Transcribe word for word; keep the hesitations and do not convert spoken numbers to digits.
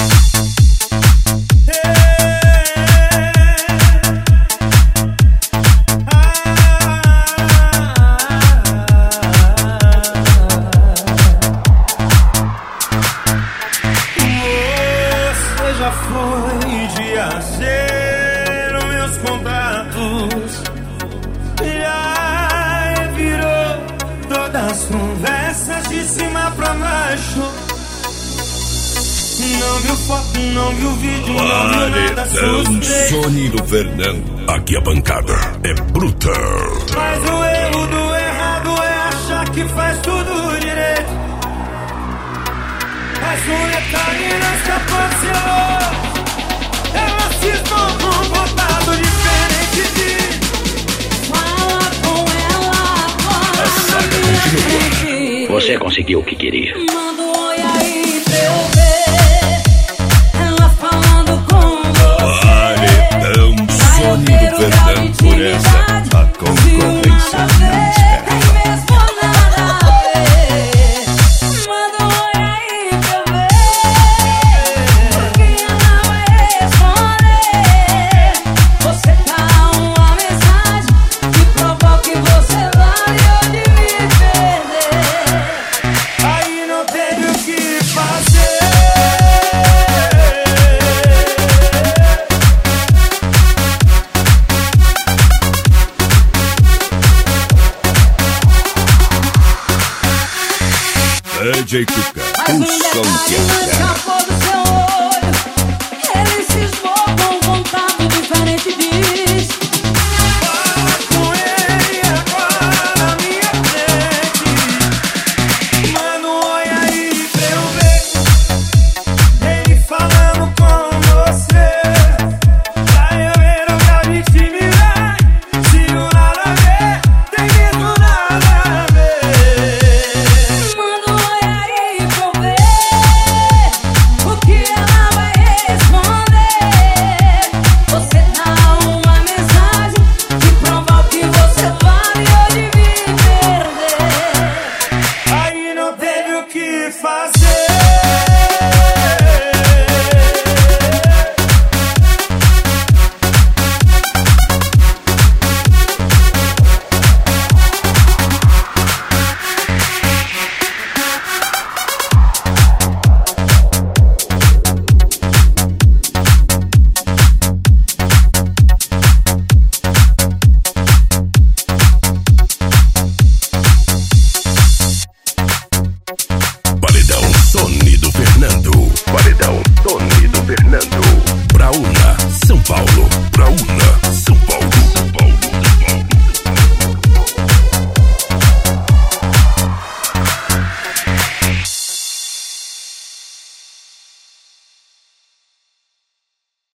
Já foi dia zero, meus contatos já virou todas as conversas de cima pra baixo. Não viu foto, não viu vídeo, não viu nada suspeito. Sony do Fernando, aqui a bancada é bruta. Mas o erro do errado é achar que faz tudo direito. Mas um detalhe nessa parcelou. Ela cismou com um comportado diferente de. Fala com ela agora. A saga continua. Você conseguiu o que queria. Manda um oi aí pra eu ver. Ela falando com você. Paredão Sony do Fernando, por essa a concorrência não espera. Tem mesmo nada a ver. Manda um oi aí pra eu ver. Porque ela vai responder. Você dá uma mensagem que provoca que você variou de me perder. Aí não teve o que fazer. D J Cuca, Mas o um som que detalhe não é. escapou do